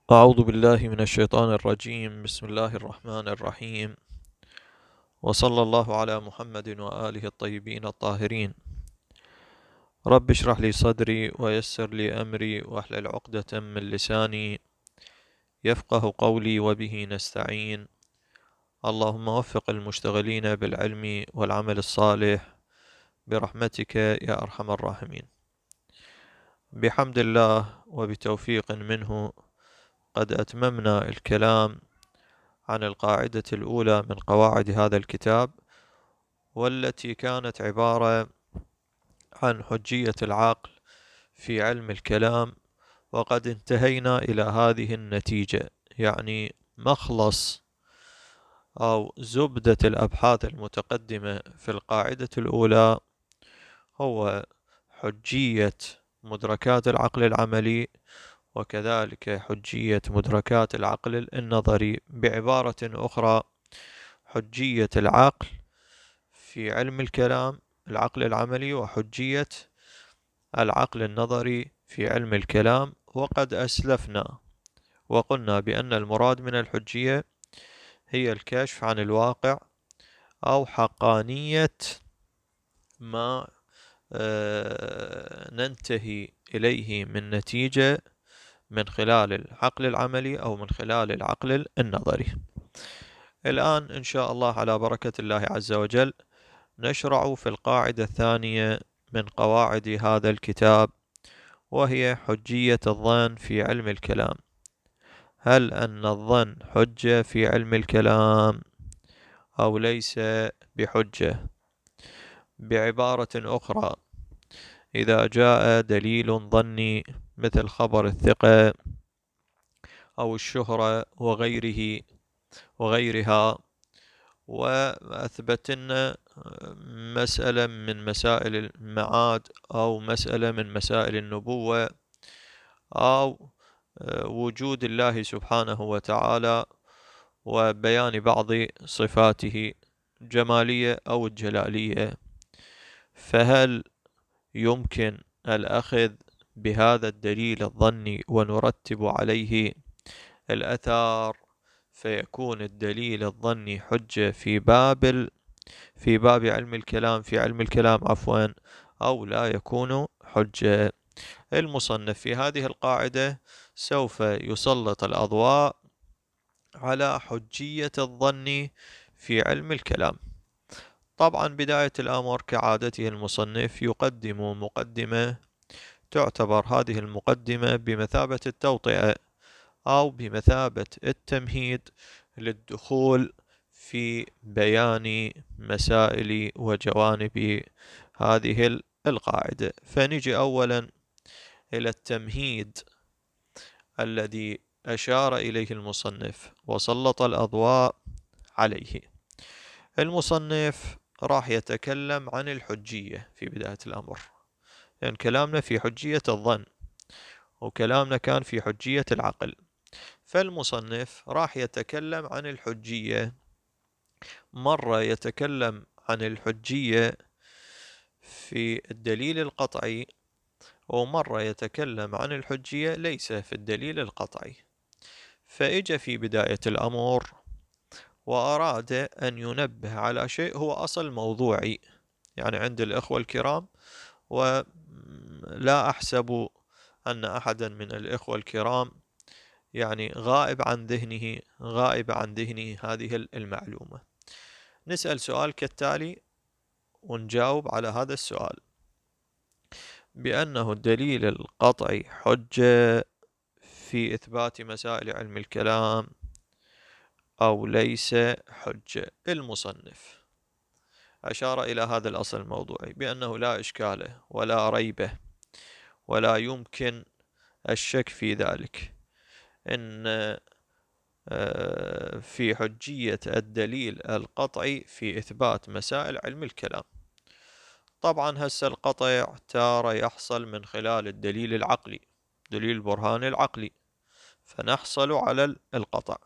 أعوذ بالله من الشيطان الرجيم. بسم الله الرحمن الرحيم، وصلى الله على محمد وآله الطيبين الطاهرين. رب اشرح لي صدري ويسر لي أمري واحلل عقدة من لساني يفقه قولي وبه نستعين. اللهم وفق المشتغلين بالعلم والعمل الصالح برحمتك يا أرحم الراحمين. بحمد الله وبتوفيق منه قد أتممنا الكلام عن القاعدة الأولى من قواعد هذا الكتاب، والتي كانت عبارة عن حجية العقل في علم الكلام، وقد انتهينا إلى هذه النتيجة، يعني مخلص أو زبدة الأبحاث المتقدمة في القاعدة الأولى هو حجية مدركات العقل العملي، وكذلك حجية مدركات العقل النظري. بعبارة أخرى، حجية العقل في علم الكلام العقل العملي، وحجية العقل النظري في علم الكلام. وقد أسلفنا وقلنا بأن المراد من الحجية هي الكشف عن الواقع أو حقانية ما ننتهي إليه من نتيجة من خلال العقل العملي أو من خلال العقل النظري. الآن إن شاء الله على بركة الله عز وجل نشرع في القاعدة الثانية من قواعد هذا الكتاب، وهي حجية الظن في علم الكلام. هل أن الظن حجة في علم الكلام أو ليس بحجة؟ بعبارة أخرى، إذا جاء دليل ظني مثل خبر الثقة أو الشهرة وغيرها، وأثبتنا مسألة من مسائل المعاد أو مسألة من مسائل النبوة أو وجود الله سبحانه وتعالى وبيان بعض صفاته الجمالية أو الجلالية، فهل يمكن الأخذ بهذا الدليل الظني ونرتب عليه الأثار فيكون الدليل الظني حجة في باب علم الكلام أو لا يكون حجة؟ المصنف في هذه القاعدة سوف يسلط الأضواء على حجية الظن في علم الكلام. طبعا بداية الأمر كعادته المصنف يقدم مقدمة، تعتبر هذه المقدمة بمثابة التوطئة أو بمثابة التمهيد للدخول في بيان مسائل وجوانب هذه القاعدة. فنجي أولا إلى التمهيد الذي أشار إليه المصنف وسلط الأضواء عليه. المصنف راح يتكلم عن الحجية في بداية الأمر، لأن يعني كلامنا في حجية الظن وكلامنا كان في حجية العقل، فالمصنف راح يتكلم عن الحجية. مرة يتكلم عن الحجية في الدليل القطعي، ومرة يتكلم عن الحجية ليس في الدليل القطعي. فإجا في بداية الأمر وأراد أن ينبه على شيء هو أصل موضوعي يعني عند الإخوة الكرام، ولا أحسب أن أحدا من الإخوة الكرام يعني غائب عن ذهنه هذه المعلومة. نسأل سؤال كالتالي ونجاوب على هذا السؤال: بأنه الدليل القطعي حجة في إثبات مسائل علم الكلام أو ليس حجة؟ المصنف أشار إلى هذا الأصل الموضوعي بأنه لا إشكال ولا ريبة ولا يمكن الشك في ذلك، إن في حجية الدليل القطعي في إثبات مسائل علم الكلام. طبعا هسه القطع تارة يحصل من خلال الدليل العقلي، دليل البرهان العقلي، فنحصل على القطع،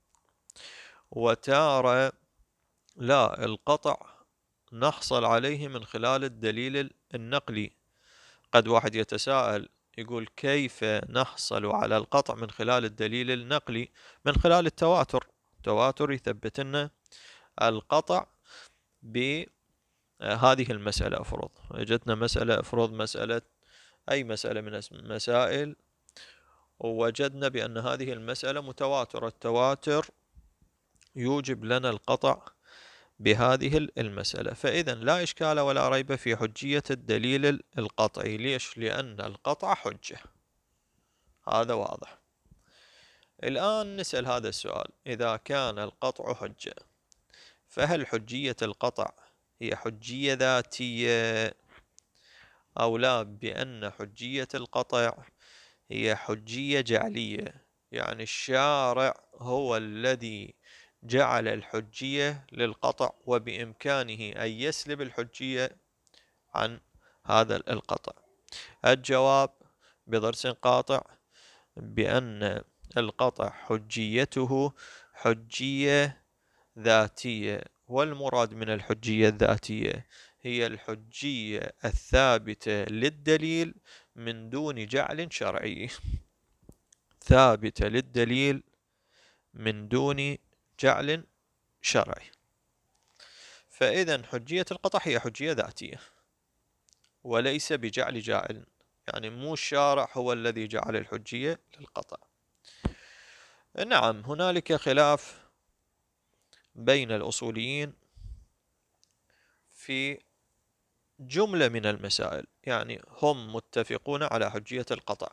وتارة لا، القطع نحصل عليه من خلال الدليل النقلي. قد واحد يتساءل يقول كيف نحصل على القطع من خلال الدليل النقلي؟ من خلال التواتر. التواتر يثبت لنا القطع بهذه المسألة. افرض اجتنا مسألة، افرض مسألة، أي مسألة من المسائل، ووجدنا بأن هذه المسألة متواترة. التواتر يوجب لنا القطع بهذه المسألة. فإذا لا إشكال ولا ريب في حجية الدليل القطعي. ليش؟ لأن القطع حجة. هذا واضح. الآن نسأل هذا السؤال: إذا كان القطع حجة، فهل حجية القطع هي حجية ذاتية أو لا؟ بأن حجية القطع هي حجية جعلية، يعني الشارع هو الذي جعل الحجية للقطع، وبإمكانه أن يسلب الحجية عن هذا القطع. الجواب بضرس قاطع بأن القطع حجيته حجية ذاتية، والمراد من الحجية الذاتية هي الحجية الثابتة للدليل من دون جعل شرعي. ثابتة للدليل من دون جعل شرعي. فإذا حجية القطع هي حجية ذاتية وليس بجعل جاعل، يعني مو الشارع هو الذي جعل الحجية للقطع. نعم، هنالك خلاف بين الأصوليين في جملة من المسائل، يعني هم متفقون على حجية القطع،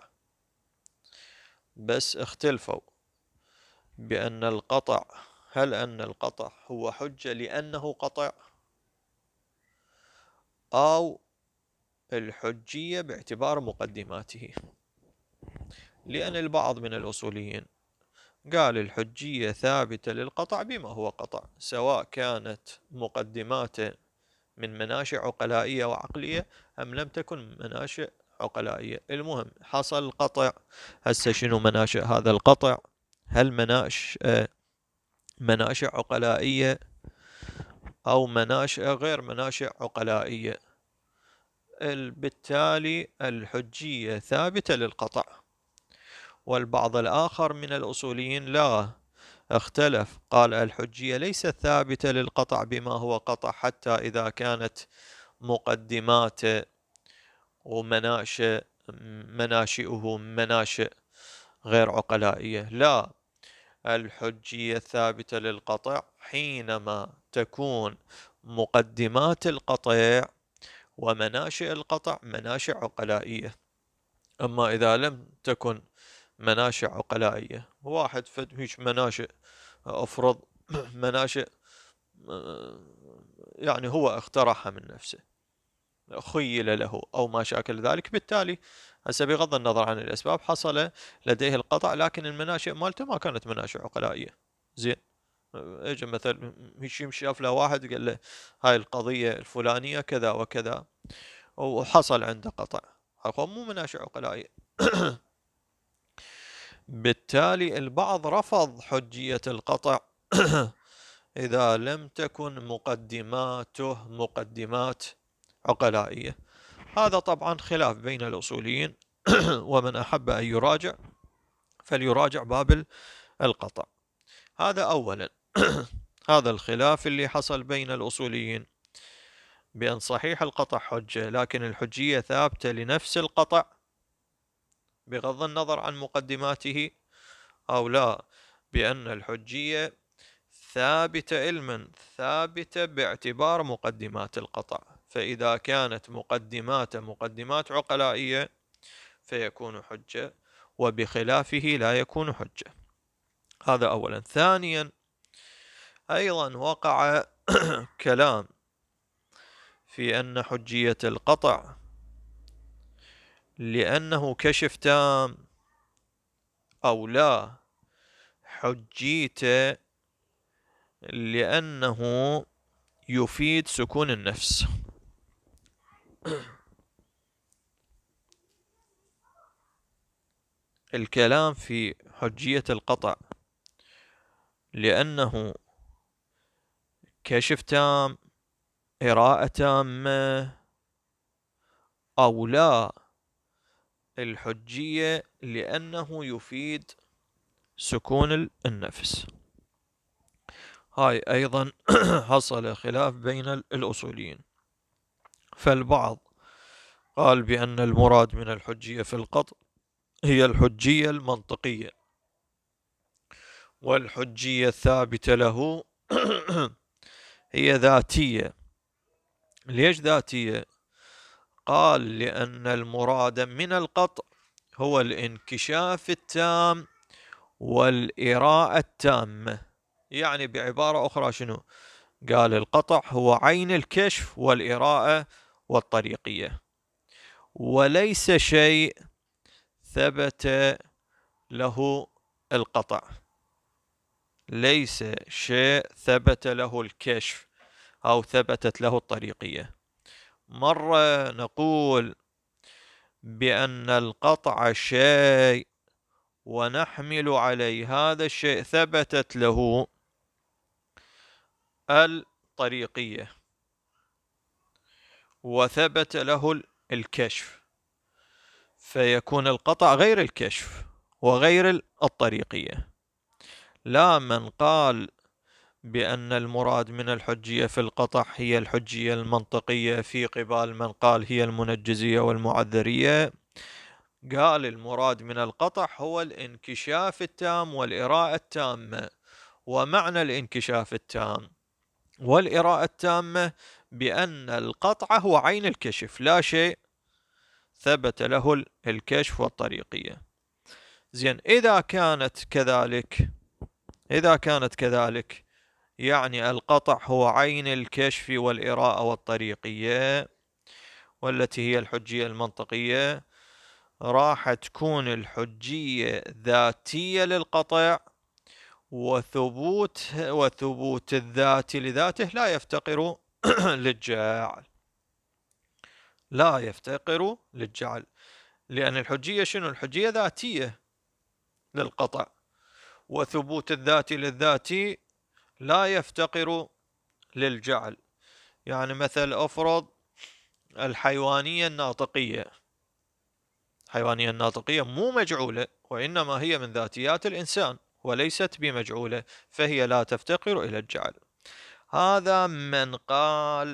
بس اختلفوا بأن القطع، هل أن القطع هو حجة لأنه قطع، أو الحجية باعتبار مقدماته. لأن البعض من الأصوليين قال الحجية ثابتة للقطع بما هو قطع، سواء كانت مقدماته من مناشئ عقلائية وعقلية أم لم تكن مناشئ عقلائية. المهم حصل القطع. هسه شنو مناشئ هذا القطع؟ هل مناشئ عقلائية أو مناشئ غير مناشئ عقلائية؟ بالتالي الحجية ثابتة للقطع. والبعض الآخر من الأصوليين لا، اختلف، قال الحجية ليست ثابتة للقطع بما هو قطع حتى إذا كانت مقدمات مناشئه مناشئ غير عقلائية. لا، الحجية ثابتة للقطع حينما تكون مقدمات القطع ومناشئ القطع مناشئ عقلائية. أما إذا لم تكن مناشئ عقلائية، واحد فد هيك مناشئ، أفرض مناشئ يعني هو اخترعها من نفسه، خيل له أو ما شاكل ذلك، بالتالي هسه بغض النظر عن الأسباب حصل لديه القطع، لكن المناشئ مالته ما كانت مناشئ عقلائية. زين، اجى مثلا شاف له واحد قال له هاي القضية الفلانية كذا وكذا، وحصل عنده قطع، هو مو مناشئ عقلائية. بالتالي البعض رفض حجية القطع إذا لم تكن مقدماته مقدمات عقلائية. هذا طبعا خلاف بين الأصوليين ومن أحب أن يراجع فليراجع باب القطع. هذا أولا. هذا الخلاف اللي حصل بين الأصوليين بأن صحيح القطع حجة، لكن الحجية ثابتة لنفس القطع بغض النظر عن مقدماته، أو لا، بأن الحجية ثابتة علما، ثابتة باعتبار مقدمات القطع. فإذا كانت مقدماته مقدمات عقلائية فيكون حجة، وبخلافه لا يكون حجة. هذا أولا. ثانيا، أيضا وقع كلام في أن حجية القطع لأنه كشف تام أو لا، حجيته لأنه يفيد سكون النفس. الكلام في حجية القطع لأنه كشف تام، إراءة تامة، أو لا، الحجية لأنه يفيد سكون النفس. هاي أيضا حصل خلاف بين الأصوليين، فالبعض قال بأن المراد من الحجية في القطع هي الحجية المنطقية، والحجية الثابتة له هي ذاتية. ليش ذاتية؟ قال لأن المراد من القطع هو الانكشاف التام والإراءة التامة. يعني بعبارة أخرى شنو؟ قال القطع هو عين الكشف والإراءة والطريقية، وليس شيء ثبت له القطع، ليس شيء ثبت له الكشف أو ثبتت له الطريقية. مرة نقول بأن القطع شيء ونحمل عليه هذا الشيء ثبتت له الطريقية وثبت له الكشف، فيكون القطع غير الكشف وغير الطريقية. لا من قال بأن المراد من الحجية في القطع هي الحجية المنطقية في قبال من قال هي المنجزية والمعذرية، قال المراد من القطع هو الانكشاف التام والإراءة التامة. ومعنى الانكشاف التام والإراءة التامة بأن القطع هو عين الكشف، لا شيء ثبت له الكشف والطريقية. زين، إذا كانت كذلك يعني القطع هو عين الكشف والإراءة والطريقية، والتي هي الحجية المنطقية، راح تكون الحجية ذاتية للقطع، وثبوت الذات لذاته لا يفتقر للجعل، لا يفتقر للجعل، لأن الحجية شنو؟ الحجية ذاتية للقطع، وثبوت الذات للذات لا يفتقر للجعل. يعني مثل أفرض الحيوانية الناطقية، الحيوانية الناطقية مو مجعولة، وإنما هي من ذاتيات الإنسان وليست بمجعولة، فهي لا تفتقر إلى الجعل. هذا من قال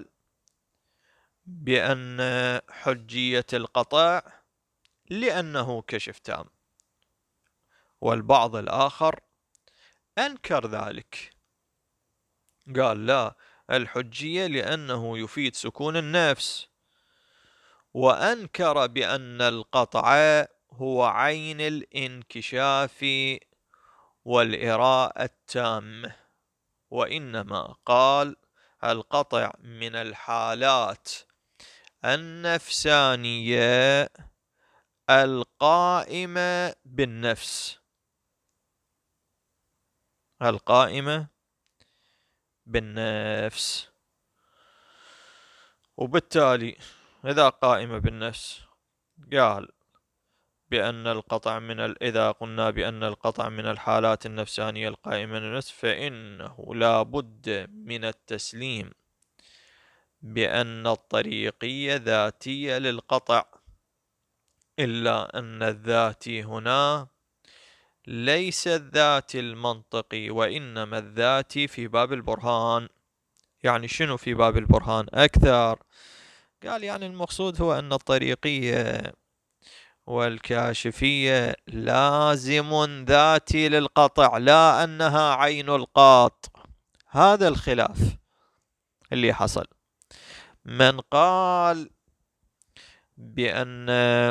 بأن حجية القطع لأنه كشف تام، والبعض الآخر أنكر ذلك، قال لا، الحجية لأنه يفيد سكون النفس، وأنكر بأن القطع هو عين الانكشاف والإراءة التامة، وإنما قال القطع من الحالات النفسانية القائمة بالنفس، القائمة بالنفس. وبالتالي إذا قائمة بالنفس قال بأن القطع إذا قلنا بأن القطع من الحالات النفسانية القائمة بالنفس، فإنه لا بد من التسليم بأن الطريقية ذاتية للقطع، إلا أن الذاتي هنا ليس الذاتي المنطقي، وإنما الذاتي في باب البرهان. يعني شنو في باب البرهان أكثر؟ قال يعني المقصود هو أن الطريقية والكاشفية لازم ذاتي للقطع، لا أنها عين القاط. هذا الخلاف اللي حصل. من قال بأن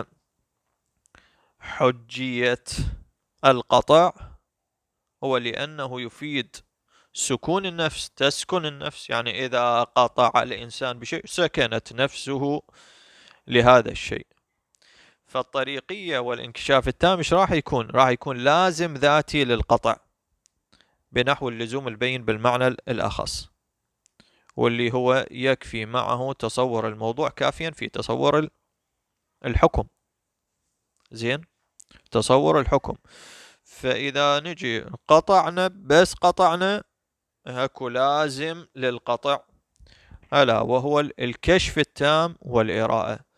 حجية القطع هو لأنه يفيد سكون النفس، تسكن النفس، يعني إذا قطع الإنسان بشيء سكنت نفسه لهذا الشيء. فالطريقية والانكشاف التام ايش راح يكون؟ راح يكون لازم ذاتي للقطع بنحو اللزوم البين بالمعنى الأخص، واللي هو يكفي معه تصور الموضوع كافيا في تصور الحكم. زين، تصور الحكم. فإذا نجي قطعنا بس قطعنا، اكو لازم للقطع ألا وهو الكشف التام والإراءة.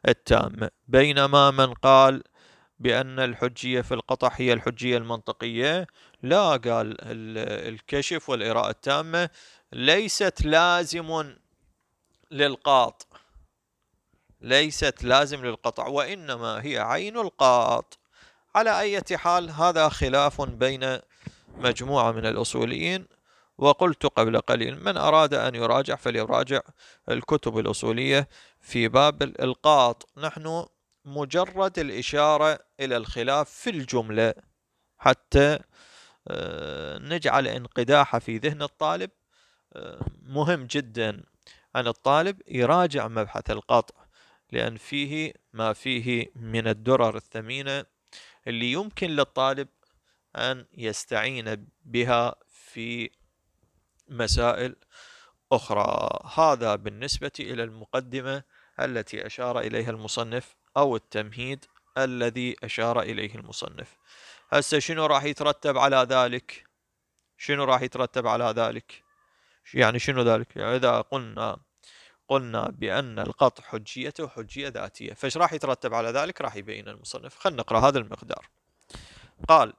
التامة، بينما من قال بأن الحجية في القطع هي الحجية المنطقية لا، قال الكشف والإراءة التامة ليست لازم للقاط، ليست لازم للقطع، وإنما هي عين القاط. على أي حال هذا خلاف بين مجموعة من الأصوليين، وقلت قبل قليل من أراد أن يراجع فليراجع الكتب الأصولية في باب الإلقاط. نحن مجرد الإشارة إلى الخلاف في الجملة حتى نجعل انقداح في ذهن الطالب. مهم جدا أن الطالب يراجع مبحث القطع، لأن فيه ما فيه من الدرر الثمينة اللي يمكن للطالب أن يستعين بها في مسائل أخرى. هذا بالنسبة إلى المقدمة التي أشار إليها المصنف، أو التمهيد الذي أشار إليه المصنف. هسه شنو راح يترتب على ذلك؟ شنو راح يترتب على ذلك؟ يعني شنو ذلك؟ يعني إذا قلنا بأن القطع حجيته حجية ذاتية، فايش راح يترتب على ذلك؟ راح يبين المصنف. خلنا نقرأ هذا المقدار. قال: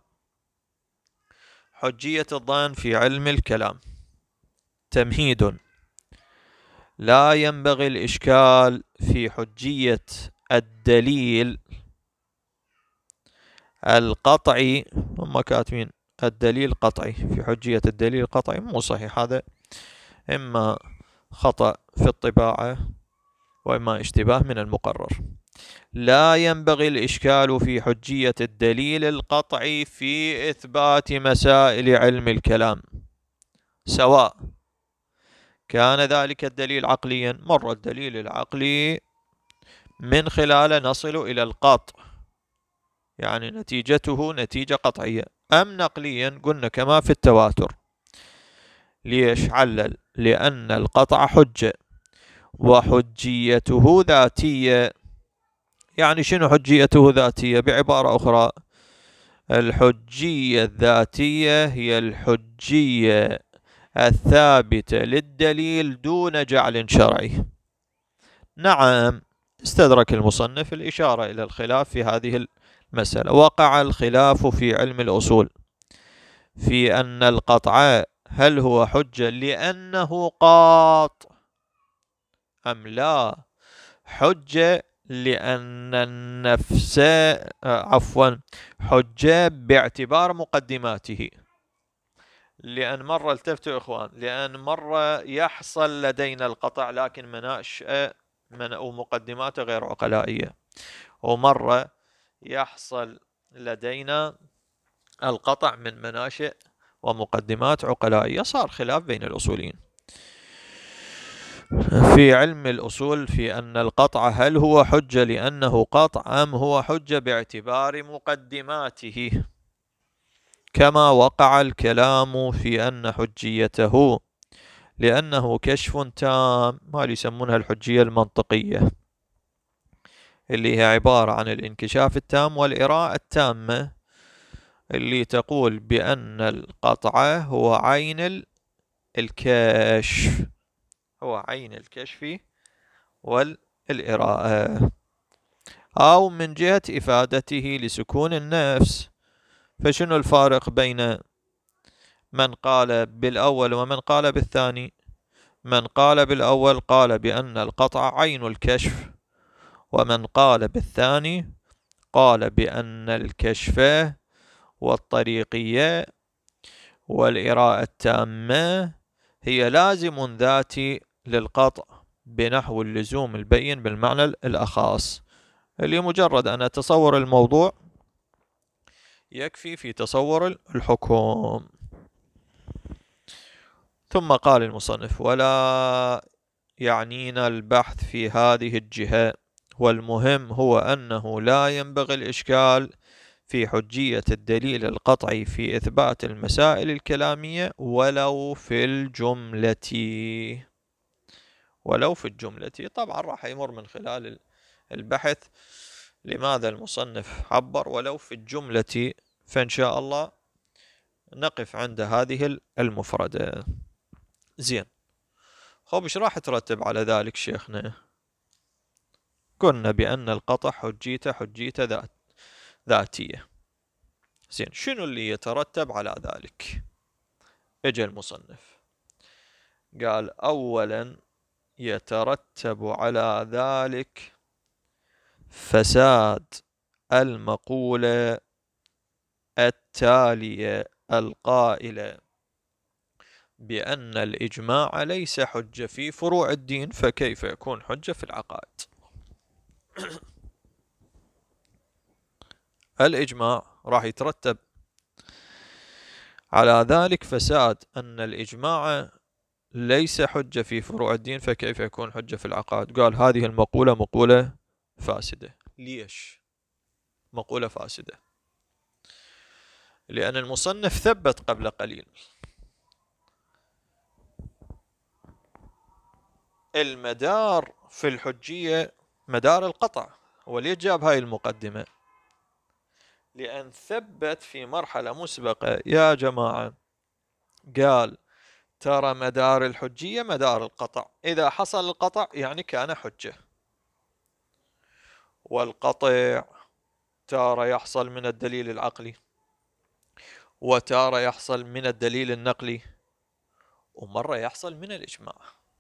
حجية الظن في علم الكلام. تمهيد: لا ينبغي الإشكال في حجية الدليل القطعي. هم كاتبين الدليل قطعي، في حجية الدليل القطعي مو صحيح، هذا إما خطأ في الطباعة وإما اشتباه من المقرر. لا ينبغي الإشكال في حجية الدليل القطعي في إثبات مسائل علم الكلام، سواء كان ذلك الدليل عقليا، مر الدليل العقلي من خلاله نصل إلى القطع، يعني نتيجته نتيجة قطعية، أم نقليا قلنا كما في التواتر. ليش علل؟ لأن القطع حجة وحجيته ذاتية. يعني شنو حجيته ذاتية؟ بعبارة أخرى، الحجية الذاتية هي الحجية الثابتة للدليل دون جعل شرعي. نعم، استدرك المصنف الإشارة إلى الخلاف في هذه المسألة. وقع الخلاف في علم الأصول في أن القطع هل هو حجة لأنه قاط أم لا، حجة لأن النفس حجة باعتبار مقدماته. لأن مرة التفتوا إخوان، لأن مرة يحصل لدينا القطع لكن مناشئ ومقدماته غير عقلائية، ومرة يحصل لدينا القطع من مناشئ ومقدمات عقلائية. صار خلاف بين الأصوليين في علم الأصول في أن القطع هل هو حجة لأنه قطع أم هو حجة باعتبار مقدماته، كما وقع الكلام في أن حجيته لأنه كشف تام، ما يسمونها الحجية المنطقية، اللي هي عبارة عن الانكشاف التام والإراءة التامة، اللي تقول بأن القطع هو عين الكشف، هو عين الكشف والإراءة، أو من جهة إفادته لسكون النفس. فشنو الفارق بين من قال بالأول ومن قال بالثاني؟ من قال بالأول قال بأن القطع عين الكشف، ومن قال بالثاني قال بأن الكشف والطريقية والإراءة التامة هي لازم ذاتي للقطع بنحو اللزوم البين بالمعنى الأخاص، اللي مجرد أن أتصور الموضوع يكفي في تصور الحكم. ثم قال المصنف: ولا يعنينا البحث في هذه الجهة، والمهم هو أنه لا ينبغي الإشكال في حجية الدليل القطعي في إثبات المسائل الكلامية ولو في الجملة. ولو في الجملة طبعا راح يمر من خلال البحث لماذا المصنف عبر ولو في الجملة، فإن شاء الله نقف عند هذه المفردة. زين، خب ايش راح ترتب على ذلك شيخنا؟ قلنا بأن القطع حجيته ذاتية. زين، شنو اللي يترتب على ذلك؟ اجى المصنف قال أولا يترتب على ذلك فساد المقولة التالية القائلة بأن الإجماع ليس حجة في فروع الدين، فكيف يكون حجة في العقائد؟ الإجماع راح يترتب على ذلك فساد أن الإجماع ليس حجة في فروع الدين، فكيف يكون حجة في العقائد؟ قال هذه المقولة مقولة فاسدة. ليش مقولة فاسدة؟ لأن المصنف ثبت قبل قليل المدار في الحجية مدار القطع. وليه جاب هاي المقدمة؟ لأن ثبت في مرحلة مسبقة يا جماعة، قال ترى مدار الحجية مدار القطع، إذا حصل القطع يعني كان حجة، والقطع تارة يحصل من الدليل العقلي، وتارة يحصل من الدليل النقلي، ومرة يحصل من الإجماع.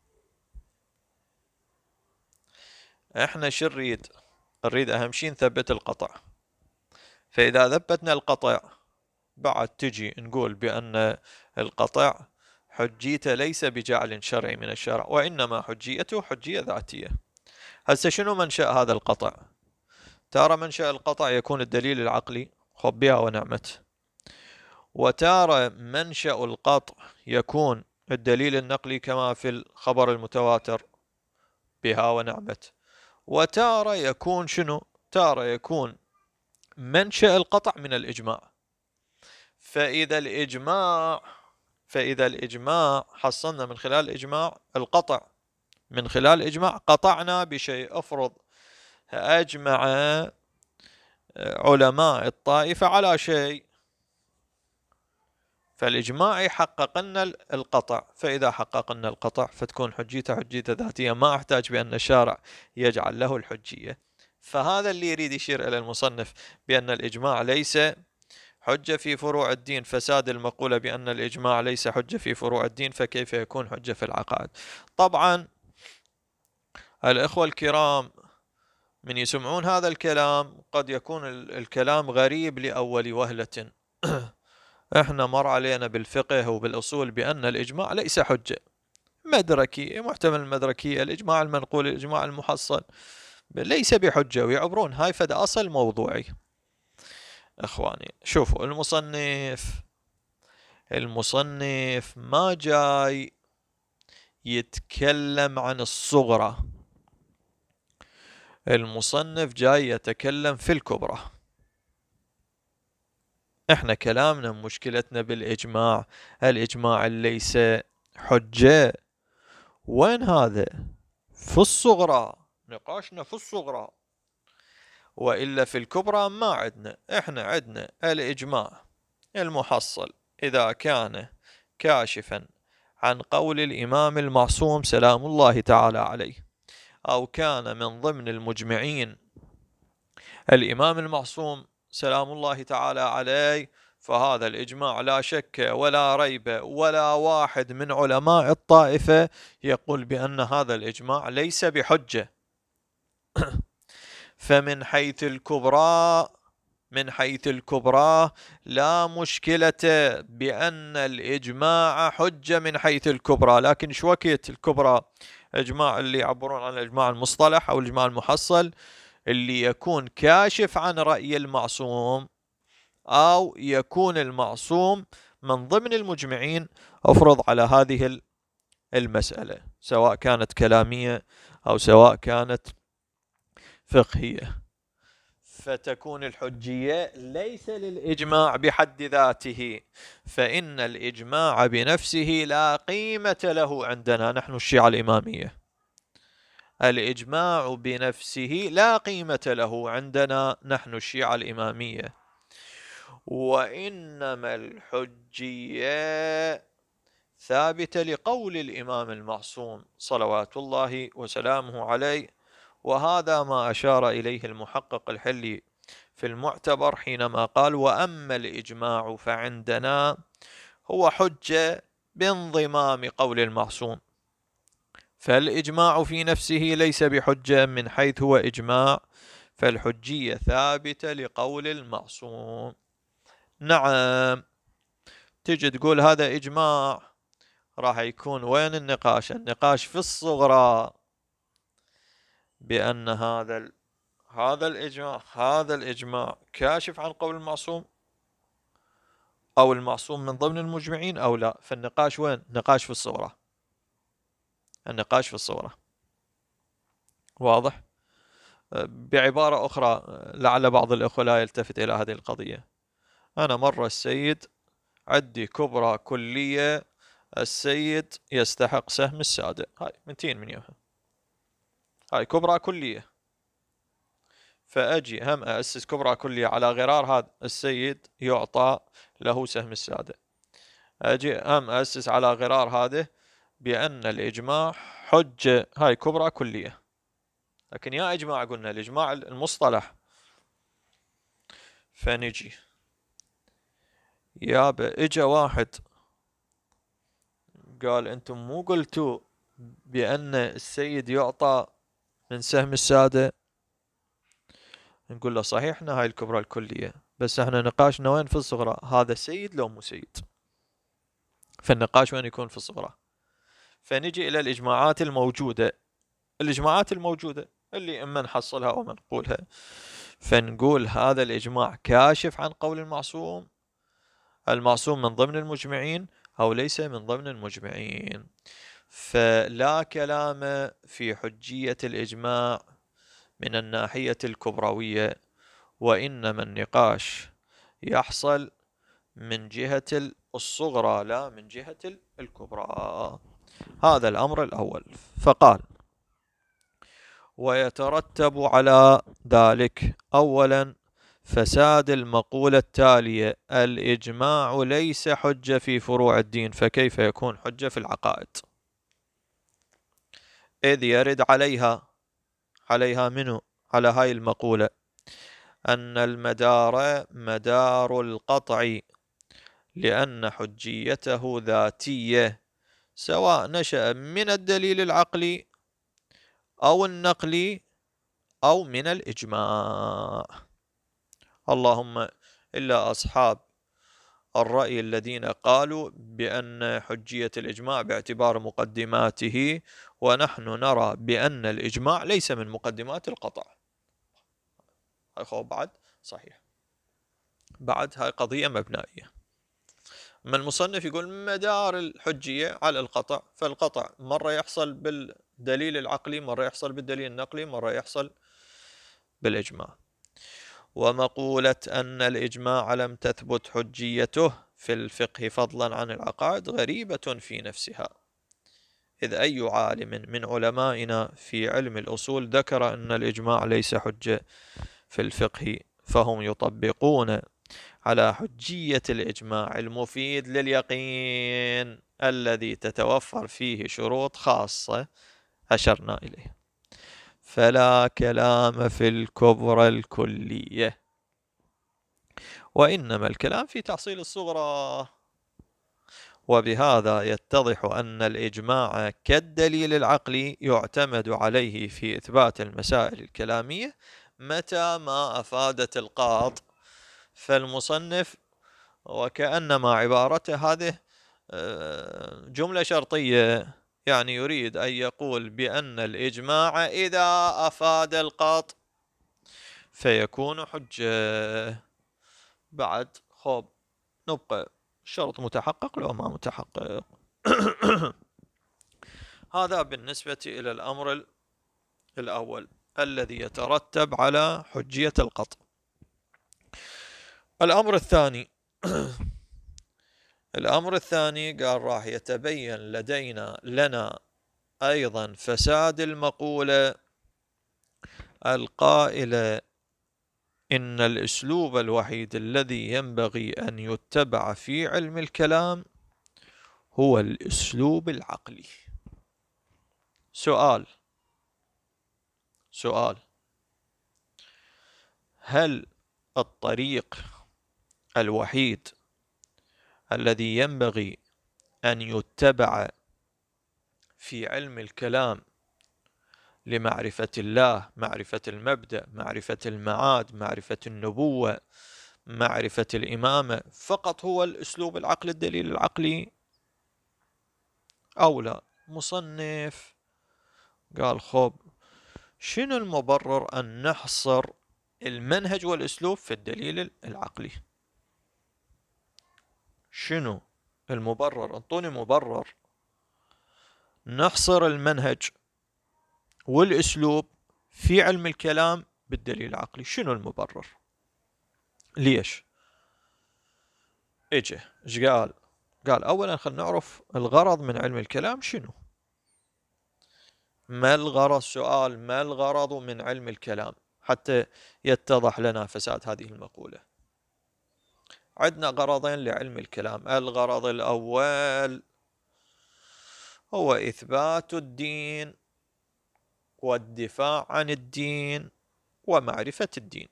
احنا شو نريد؟ نريد أهم شيء نثبت القطع. فإذا ثبتنا القطع بعد تجي نقول بأن القطع حجيته ليس بجعل شرعي من الشرع، وإنما حجيته حجية ذاتية. هسه شنو منشأ هذا القطع؟ تارة منشأ القطع يكون الدليل العقلي، خب بها ونعمت، وتارة منشأ القطع يكون الدليل النقلي كما في الخبر المتواتر، بها ونعمت، وتارة يكون شنو؟ تارة يكون منشأ القطع من الإجماع. فإذا الإجماع حصلنا من خلال الإجماع القطع، من خلال الإجماع قطعنا بشيء. أفرض أجمع علماء الطائفة على شيء، فالإجماع يحقق لنا القطع، فإذا حقق لنا القطع فتكون حجيته حجيته ذاتية، ما أحتاج بأن الشارع يجعل له الحجية. فهذا اللي يريد يشير إلى المصنف بأن الإجماع ليس حجة في فروع الدين، فساد المقولة بأن الإجماع ليس حجة في فروع الدين، فكيف يكون حجة في العقائد؟ طبعا الإخوة الكرام من يسمعون هذا الكلام قد يكون الكلام غريب لأول وهلة. احنا مر علينا بالفقه وبالأصول بأن الإجماع ليس حجة، مدركي، محتمل المدركية، الإجماع المنقول، الإجماع المحصل ليس بحجة، ويعبرون هاي فد أصل موضوعي. اخواني شوفوا، المصنف ما جاي يتكلم عن الصغرى، المصنف جاي يتكلم في الكبرى. احنا كلامنا مشكلتنا بالإجماع، الإجماع ليس حجة، وين هذا؟ في الصغرى، نقاشنا في الصغرى، وإلا في الكبرى ما عندنا. احنا عندنا الإجماع المحصل إذا كان كاشفا عن قول الإمام المعصوم سلام الله تعالى عليه، أو كان من ضمن المجمعين الإمام المعصوم سلام الله تعالى عليه، فهذا الإجماع لا شك ولا ريب ولا واحد من علماء الطائفة يقول بأن هذا الإجماع ليس بحجة. فمن حيث الكبرى لا مشكلة بأن الإجماع حجة من حيث الكبرى، لكن شو وقت الكبرى؟ إجماع اللي يعبرون عن الإجماع المصطلح أو الإجماع المحصل، اللي يكون كاشف عن رأي المعصوم، أو يكون المعصوم من ضمن المجمعين أفرض على هذه المسألة، سواء كانت كلامية أو سواء كانت فقهية. فتكون الحجية ليس للإجماع بحد ذاته، فإن الإجماع بنفسه لا قيمة له عندنا نحن الشيعة الإمامية. الإجماع بنفسه لا قيمة له عندنا نحن الشيعة الإمامية، وإنما الحجية ثابتة لقول الإمام المعصوم صلوات الله وسلامه عليه، وهذا ما أشار إليه المحقق الحلي في المعتبر حينما قال: وأما الإجماع فعندنا هو حجة بانضمام قول المعصوم، فالإجماع في نفسه ليس بحجة من حيث هو إجماع، فالحجية ثابتة لقول المعصوم. نعم، تجي تقول هذا إجماع، راح يكون وين النقاش؟ النقاش في الصغرى، بأن هذا الإجماع كاشف عن قول المعصوم، أو المعصوم من ضمن المجمعين أو لا. فالنقاش وين؟ نقاش في الصغرى، النقاش في الصغرى. واضح؟ بعبارة أخرى، لعل بعض الأخوة لا يلتفت إلى هذه القضية، أنا مرة السيد عندي كبرى كلية، السيد يستحق سهم السادة، هاي منتين من يومها، هاي كبرى كلية، فأجي هم أسس كبرى كلية على غرار هذا السيد يعطى له سهم السادة، أجي هم أسس على غرار هذا بأن الإجماع حجة، هاي كبرى كلية. لكن يا إجماع قلنا الإجماع المصطلح، فنجي يابا إجا واحد قال أنتم مو قلتوا بأن السيد يعطى من سهم السادة؟ نقول له صحيح إحنا هاي الكبرى الكلية، بس احنا نقاشنا وين؟ في الصغرى، هذا سيد لو مو سيد، فالنقاش وين يكون؟ في الصغرى. فنجي إلى الإجماعات الموجودة، الإجماعات الموجودة اللي إما نحصلها أو ما نقولها، فنقول هذا الإجماع كاشف عن قول المعصوم، المعصوم من ضمن المجمعين أو ليس من ضمن المجمعين. فلا كلام في حجية الإجماع من الناحية الكبروية، وإنما النقاش يحصل من جهة الصغرى لا من جهة الكبرى. هذا الأمر الأول. فقال: ويترتب على ذلك أولا فساد المقولة التالية: الإجماع ليس حجة في فروع الدين، فكيف يكون حجة في العقائد؟ إذ يرد عليها منه، على هاي المقولة، أن المدار مدار القطع، لأن حجيته ذاتية، سواء نشأ من الدليل العقلي أو النقلي أو من الإجماع. اللهم إلا أصحاب الرأي الذين قالوا بأن حجية الإجماع باعتبار مقدماته، ونحن نرى بأن الإجماع ليس من مقدمات القطع. هاي بعد صحيح، بعد هاي قضية مبنائية. أما المصنف يقول مدار الحجية على القطع، فالقطع مرة يحصل بالدليل العقلي، مرة يحصل بالدليل النقلي، مرة يحصل بالإجماع. ومقولة أن الإجماع لم تثبت حجيته في الفقه فضلا عن العقائد غريبة في نفسها، إذ أي عالم من علمائنا في علم الأصول ذكر أن الإجماع ليس حجة في الفقه، فهم يطبقون على حجية الإجماع المفيد لليقين الذي تتوفر فيه شروط خاصة أشرنا إليه. فلا كلام في الكبرى الكلية، وإنما الكلام في تحصيل الصغرى. وبهذا يتضح أن الإجماع كالدليل العقلي يعتمد عليه في إثبات المسائل الكلامية متى ما أفادت القاط. فالمصنف وكأنما عبارته هذه جملة شرطية، يعني يريد أن يقول بأن الإجماع إذا أفاد القاط فيكون حجة. بعد خب نبقى شرط متحقق لو ما متحقق. هذا بالنسبة إلى الأمر الأول الذي يترتب على حجية القطع. الأمر الثاني الأمر الثاني قال راح يتبين لنا أيضا فساد المقولة القائلة إن الأسلوب الوحيد الذي ينبغي أن يتبع في علم الكلام هو الأسلوب العقلي. سؤال: سؤال: هل الطريق الوحيد الذي ينبغي أن يتبع في علم الكلام لمعرفة الله، معرفة المبدأ، معرفة المعاد، معرفة النبوة، معرفة الإمامة، فقط هو الأسلوب العقلي، الدليل العقلي، أو لا؟ مصنف قال خب، شنو المبرر أن نحصر المنهج والأسلوب في الدليل العقلي؟ شنو المبرر؟ انطوني مبرر نحصر المنهج والأسلوب في علم الكلام بالدليل العقلي. شنو المبرر؟ ليش؟ ايش قال؟ قال أولا خلينا نعرف الغرض من علم الكلام شنو. ما الغرض؟ سؤال: ما الغرض من علم الكلام؟ حتى يتضح لنا فساد هذه المقولة. عندنا غرضين لعلم الكلام. الغرض الأول هو إثبات الدين والدفاع عن الدين ومعرفة الدين.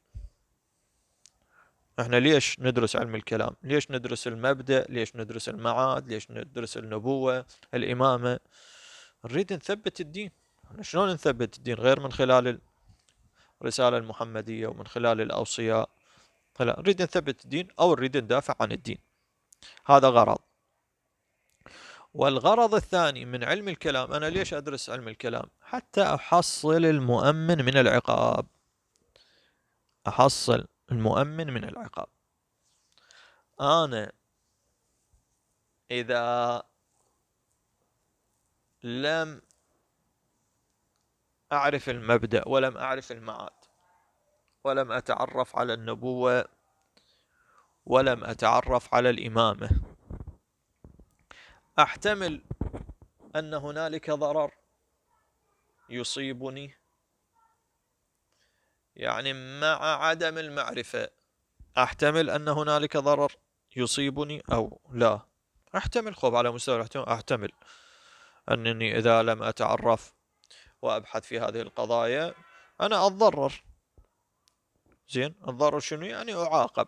احنا ليش ندرس علم الكلام؟ ليش ندرس المبدأ؟ ليش ندرس المعاد؟ ليش ندرس النبوة، الإمامة؟ نريد نثبت الدين. شلون نثبت الدين غير من خلال الرسالة المحمدية ومن خلال الأوصياء؟ لا، نريد نثبت الدين أو نريد ندافع عن الدين. هذا غرض. والغرض الثاني من علم الكلام، أنا ليش أدرس علم الكلام؟ حتى أحصل المؤمن من العقاب. أحصل المؤمن من العقاب. أنا إذا لم أعرف المبدأ ولم أعرف المعاد ولم أتعرف على النبوة ولم أتعرف على الإمامة، أحتمل أن هنالك ضرر يصيبني، يعني مع عدم المعرفة أحتمل أن هنالك ضرر يصيبني أو لا. أحتمل، خب على مستوى الاحتمال أحتمل أنني إذا لم أتعرف وأبحث في هذه القضايا أنا أتضرر. زين، الضرر شنو؟ يعني أعاقب.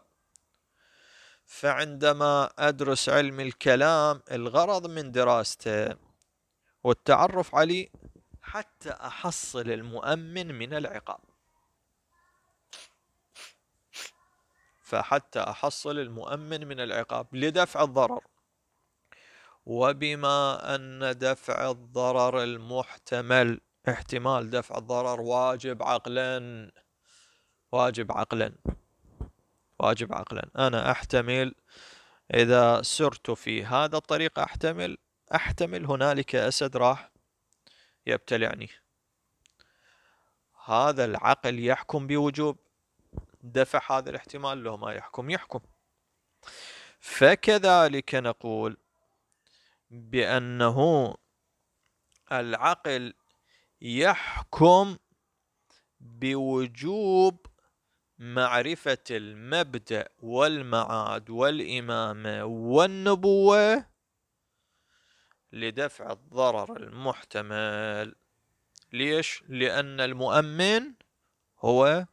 فعندما أدرس علم الكلام الغرض من دراسته والتعرف عليه حتى أحصل المؤمن من العقاب. فحتى أحصل المؤمن من العقاب لدفع الضرر. وبما أن دفع الضرر المحتمل، احتمال دفع الضرر واجب عقلا، واجب عقلا، واجب عقلا. أنا أحتمل إذا سرت في هذا الطريق أحتمل هنالك أسد راح يبتلعني. هذا العقل يحكم بوجوب دفع هذا الاحتمال، لو ما يحكم. فكذلك نقول بأنه العقل يحكم بوجوب معرفة المبدأ والمعاد والإمامة والنبوة لدفع الضرر المحتمل. ليش؟ لأن المؤمن هو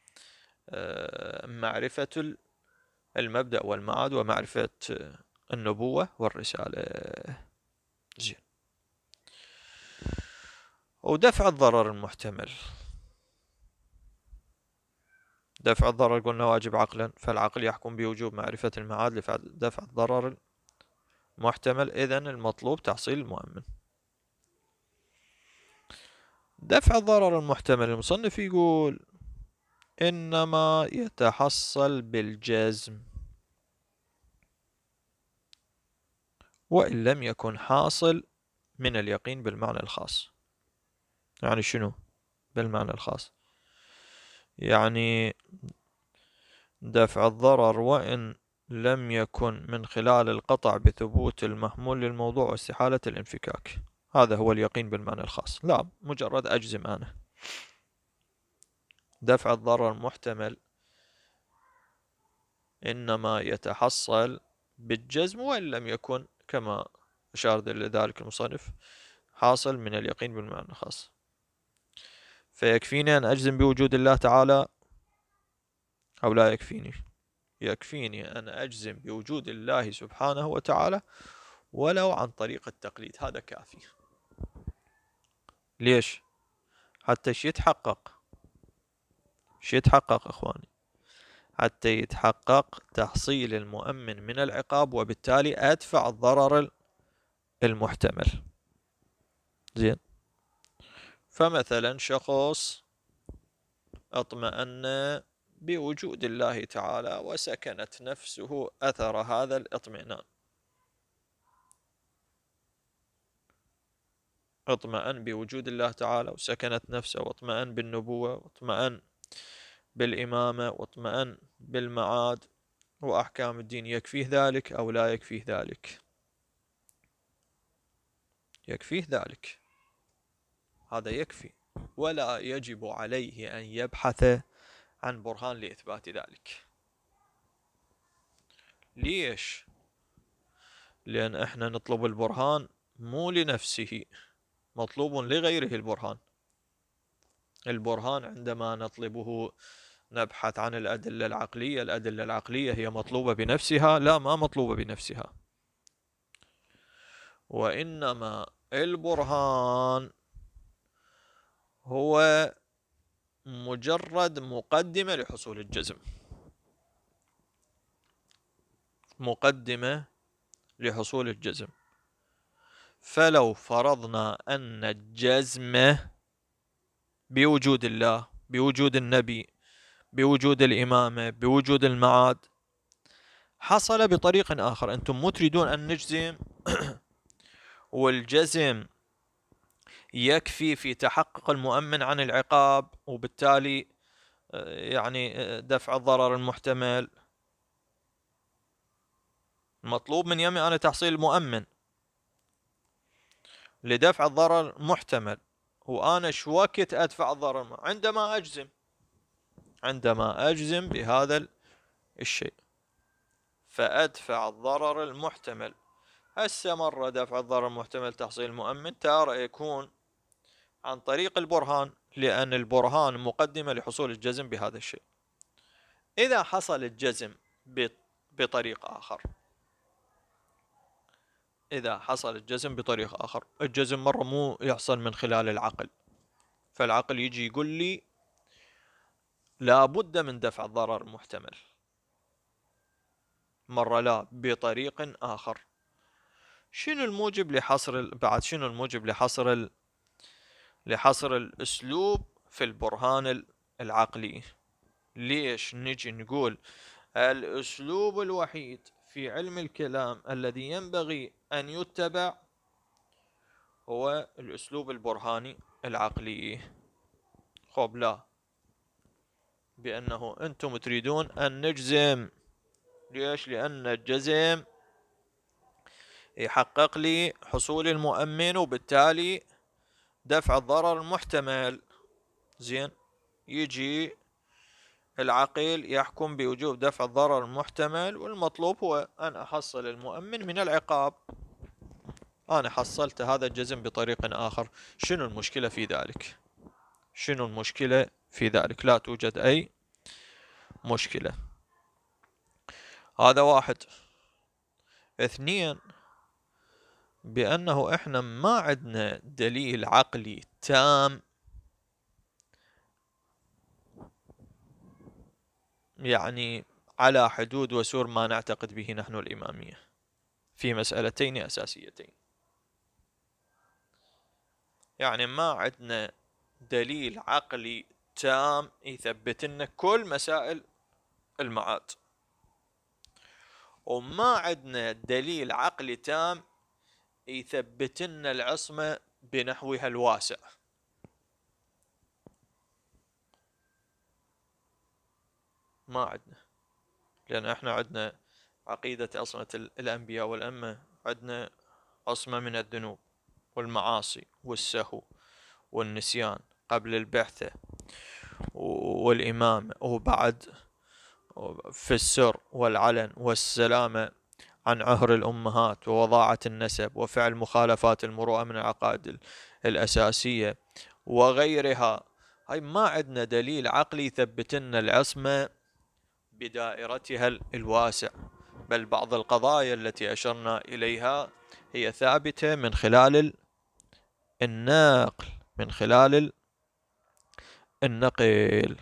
معرفة المبدأ والمعاد ومعرفة النبوة والرسالة. زين. ودفع الضرر المحتمل، دفع الضرر قلنا واجب عقلا، فالعقل يحكم بوجوب معرفة المعاد لدفع الضرر المحتمل. إذن المطلوب تحصيل المؤمن. دفع الضرر المحتمل المصنف يقول إنما يتحصل بالجزم وإن لم يكن حاصل من اليقين بالمعنى الخاص. يعني شنو بالمعنى الخاص؟ يعني دفع الضرر وإن لم يكن من خلال القطع بثبوت المحمول للموضوع واستحالة الانفكاك. هذا هو اليقين بالمعنى الخاص، لا مجرد أجزم أنا. دفع الضرر المحتمل إنما يتحصل بالجزم وإن لم يكن كما أشار لذلك المصنف حاصل من اليقين بالمعنى الخاص. فيكفيني أن أجزم بوجود الله تعالى أو لا يكفيني؟ يكفيني أن أجزم بوجود الله سبحانه وتعالى ولو عن طريق التقليد، هذا كافي. ليش؟ حتى يتحقق إخواني، حتى يتحقق تحصيل المؤمن من العقاب، وبالتالي أدفع الضرر المحتمل. زين. فمثلا شخص اطمأن بوجود الله تعالى وسكنت نفسه أثر هذا الاطمئنان، اطمأن بوجود الله تعالى وسكنت نفسه، واطمأن بالنبوة، واطمأن بالإمامة، واطمأن بالمعاد وأحكام الدين. يكفيه ذلك أو لا يكفيه ذلك؟ يكفيه ذلك، هذا يكفي، ولا يجب عليه أن يبحث عن برهان لإثبات ذلك. ليش؟ لأن احنا نطلب البرهان مو لنفسه، مطلوب لغيره البرهان. البرهان عندما نطلبه نبحث عن الأدلة العقلية، الأدلة العقلية هي مطلوبة بنفسها؟ لا، ما مطلوبة بنفسها، وإنما البرهان هو مجرد مقدمة لحصول الجزم، مقدمة لحصول الجزم. فلو فرضنا أن الجزم بوجود الله، بوجود النبي، بوجود الإمامة، بوجود المعاد، حصل بطريق آخر. أنتم مو تريدون أن نجزم والجزم يكفي في تحقق المؤمن عن العقاب، وبالتالي يعني دفع الضرر المحتمل. المطلوب من يمي أنا تحصيل المؤمن لدفع الضرر المحتمل، وأنا شو وقت أدفع الضرر؟ عندما أجزم بهذا الشيء فأدفع الضرر المحتمل. هسه مرة دفع الضرر المحتمل تحصيل المؤمن، تارة يكون عن طريق البرهان، لأن البرهان مقدمة لحصول الجزم بهذا الشيء. إذا حصل الجزم بطريق آخر، الجزم مرة مو يحصل من خلال العقل، فالعقل يجي يقول لي لابد من دفع الضرر المحتمل، مرة لا، بطريق آخر. شنو الموجب لحصر الأسلوب في البرهان العقلي؟ ليش نجي نقول الأسلوب الوحيد في علم الكلام الذي ينبغي أن يتبع هو الأسلوب البرهاني العقلي؟ خب لا، بأنه أنتم تريدون أن نجزم. ليش؟ لأن الجزم يحقق لي حصول المؤمن وبالتالي دفع الضرر المحتمل. زين، يجي العقل يحكم بوجوب دفع الضرر المحتمل، والمطلوب هو أن أحصل المؤمن من العقاب. أنا حصلت هذا الجزم بطريق آخر، شنو المشكلة في ذلك؟ لا توجد أي مشكلة. هذا واحد. اثنين، بأنه إحنا ما عندنا دليل عقلي تام يعني على حدود وسور ما نعتقد به نحن الإمامية في مسألتين أساسيتين. يعني ما عندنا دليل عقلي تام يثبت لنا كل مسائل المعاد، وما عندنا دليل عقلي تام يثبت لنا العصمة بنحوها الواسع. ما عندنا، لأن احنا عندنا عقيدة عصمة الأنبياء والأمة، عندنا عصمة من الذنوب والمعاصي والسهو والنسيان قبل البعثة والإمامة، وبعد في السر والعلن، والسلامة عن عهر الأمهات ووضاعة النسب وفعل مخالفات المروءة من العقائد الأساسية وغيرها هاي ما عندنا دليل عقلي يثبت لنا العصمة بدائرتها الواسع، بل بعض القضايا التي أشرنا إليها هي ثابتة من خلال النقل، من خلال النقل.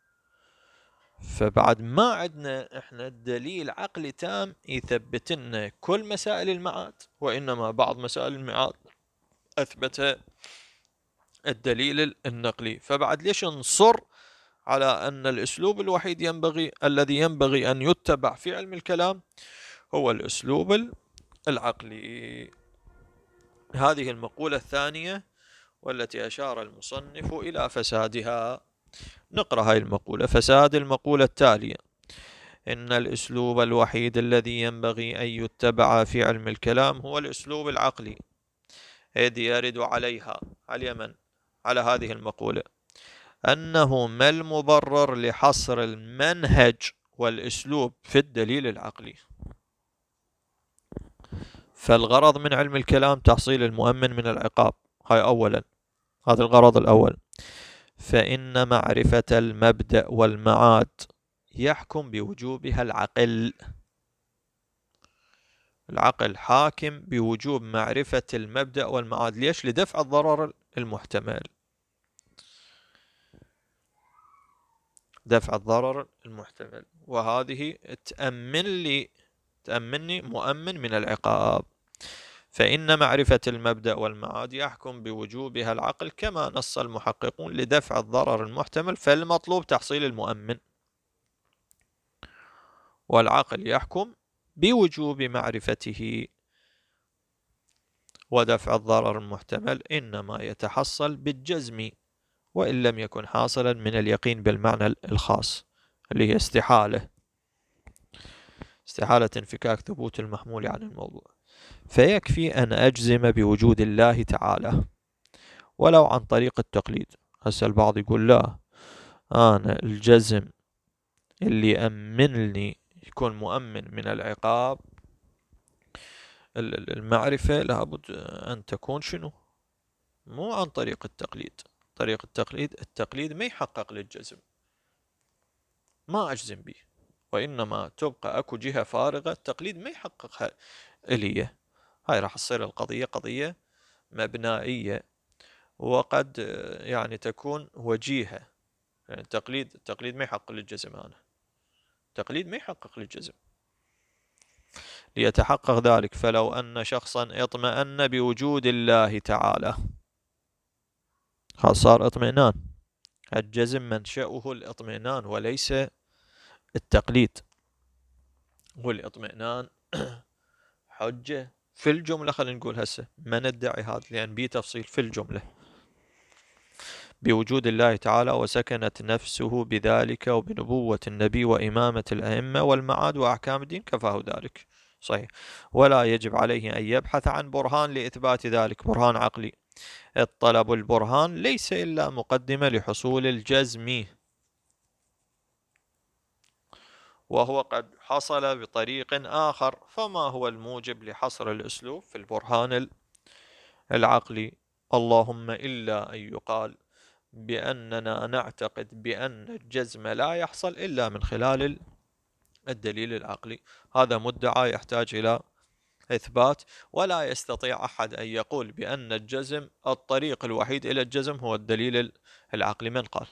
فبعد ما عندنا احنا دليل عقلي تام يثبت لنا كل مسائل المعاد، وإنما بعض مسائل المعاد أثبتها الدليل النقلي. فبعد ليش نصر على أن الأسلوب الوحيد الذي ينبغي أن يتبع في علم الكلام هو الأسلوب العقلي؟ هذه المقولة الثانية والتي أشار المصنف إلى فسادها. نقرأ هاي المقولة. فساد المقولة التالية: إن الأسلوب الوحيد الذي ينبغي أن يتبع في علم الكلام هو الأسلوب العقلي، إذ يرد عليها اليمن على هذه المقولة أنه ما المبرر لحصر المنهج والأسلوب في الدليل العقلي. فالغرض من علم الكلام تحصيل المؤمن من العقاب، هاي أولا، هذا الغرض الأول. فإن معرفة المبدأ والمعاد يحكم بوجوبها العقل. العقل حاكم بوجوب معرفة المبدأ والمعاد. ليش؟ لدفع الضرر المحتمل، دفع الضرر المحتمل، وهذه تأمني مؤمن من العقاب. فإن معرفة المبدأ والمعاد يحكم بوجوبها العقل كما نص المحققون لدفع الضرر المحتمل، فالمطلوب تحصيل المؤمن، والعقل يحكم بوجوب معرفته، ودفع الضرر المحتمل إنما يتحصل بالجزم وإن لم يكن حاصلا من اليقين بالمعنى الخاص اللي هي استحالة انفكاك ثبوت المحمول عن الموضوع. فيكفي أن أجزم بوجود الله تعالى ولو عن طريق التقليد. هسه البعض يقول لا، أنا الجزم اللي يأمنني يكون مؤمن من العقاب، المعرفة لابد أن تكون شنو؟ مو عن طريق التقليد. طريق التقليد ما يحقق للجزم، ما أجزم به، وإنما تبقى أكو جهة فارغة التقليد ما يحققها إليه. هاي راح تصير القضية قضية مبنائية، وقد يعني تكون وجيهة. يعني التقليد ما يحقق للجزم. التقليد ما يحقق للجزم. ليتحقق ذلك فلو أن شخصا اطمأن بوجود الله تعالى، خلاص صار اطمئنان. الجزم منشأه الاطمئنان وليس التقليد، والاطمئنان حجة في الجملة. خلينا نقول هسه ما ندعي هذا لأن بيه تفصيل في الجملة بوجود الله تعالى، وسكنت نفسه بذلك وبنبوة النبي وإمامة الأئمة والمعاد وأحكام الدين كفاه ذلك. صحيح. ولا يجب عليه أن يبحث عن برهان لإثبات ذلك، برهان عقلي. الطلب البرهان ليس إلا مقدمة لحصول الجزم، وهو قد حصل بطريق آخر. فما هو الموجب لحصر الأسلوب في البرهان العقلي؟ اللهم إلا أن يقال بأننا نعتقد بأن الجزم لا يحصل إلا من خلال الدليل العقلي. هذا مدعى يحتاج إلى إثبات، ولا يستطيع أحد أن يقول بأن الجزم الطريق الوحيد إلى الجزم هو الدليل العقلي. من قال؟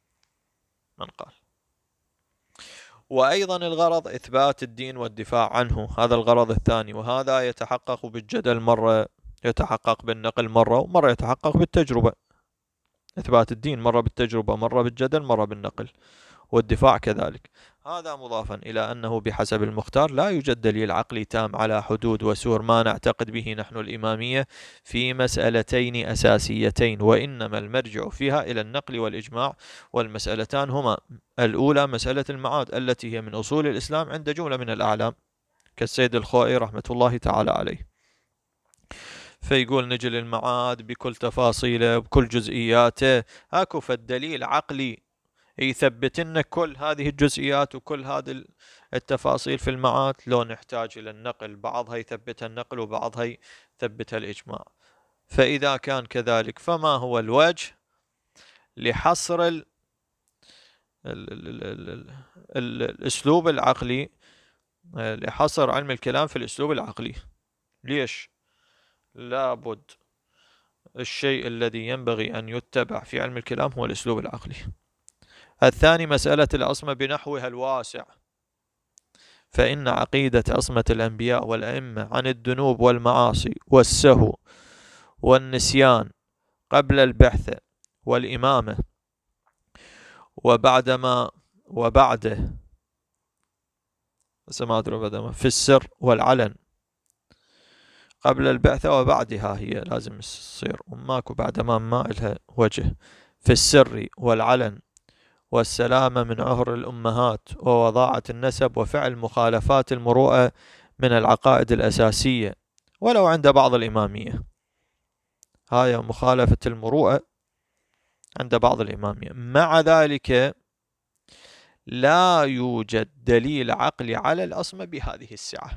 وأيضا الغرض إثبات الدين والدفاع عنه، هذا الغرض الثاني، وهذا يتحقق بالجدل مرة، يتحقق بالنقل مرة، ومرة يتحقق بالتجربة. إثبات الدين مرة بالتجربة، مرة بالجدل، مرة بالنقل، والدفاع كذلك. هذا مضافا إلى أنه بحسب المختار لا يوجد دليل عقلي تام على حدود وسور ما نعتقد به نحن الإمامية في مسألتين أساسيتين، وإنما المرجع فيها إلى النقل والإجماع. والمسألتان هما: الأولى مسألة المعاد التي هي من أصول الإسلام عند جملة من الأعلام كالسيد الخوئي رحمة الله تعالى عليه، فيقول نجي للمعاد بكل تفاصيله بكل جزئياته. اكو فالدليل عقلي يثبت لنا كل هذه الجزئيات وكل هذه التفاصيل في المعاد، لو نحتاج إلى النقل، بعضها يثبتها النقل وبعضها يثبتها الإجماع. فإذا كان كذلك فما هو الوجه لحصر الأسلوب العقلي، لحصر علم الكلام في الأسلوب العقلي. ليش؟ لابد الشيء الذي ينبغي أن يتبع في علم الكلام هو الأسلوب العقلي. الثاني مسألة العصمة بنحوها الواسع، فإن عقيدة عصمة الأنبياء والأئمة عن الذنوب والمعاصي والسهو والنسيان قبل البعثة والإمامة وبعده في السر والعلن، قبل البعثة وبعدها هي لازم تصير، وماكو بعد ما إلها وجه، في السر والعلن، والسلامة من عهر الأمهات ووضاعة النسب وفعل مخالفات المروءة من العقائد الأساسية ولو عند بعض الإمامية. هاي مخالفة المروءة عند بعض الإمامية. مع ذلك لا يوجد دليل عقلي على العصمة بهذه السعة،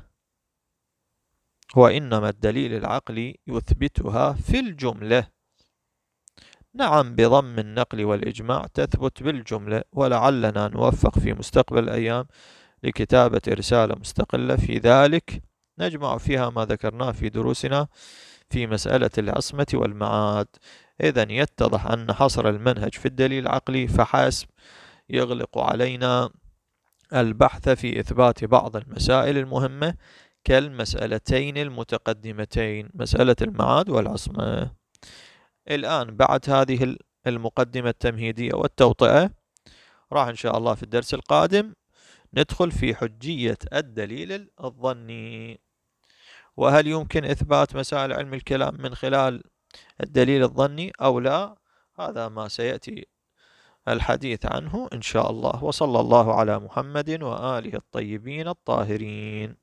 وإنما الدليل العقلي يثبتها في الجملة. نعم، بضم النقل والإجماع تثبت بالجملة، ولعلنا نوفق في مستقبل الأيام لكتابة رسالة مستقلة في ذلك نجمع فيها ما ذكرناه في دروسنا في مسألة العصمة والمعاد. إذن يتضح أن حصر المنهج في الدليل العقلي فحسب يغلق علينا البحث في إثبات بعض المسائل المهمة كالمسألتين المتقدمتين، مسألة المعاد والعصمة. الآن بعد هذه المقدمة التمهيدية والتوطئة راح إن شاء الله في الدرس القادم ندخل في حجية الدليل الظني، وهل يمكن إثبات مسائل علم الكلام من خلال الدليل الظني أو لا؟ هذا ما سيأتي الحديث عنه إن شاء الله. وصلى الله على محمد وآله الطيبين الطاهرين.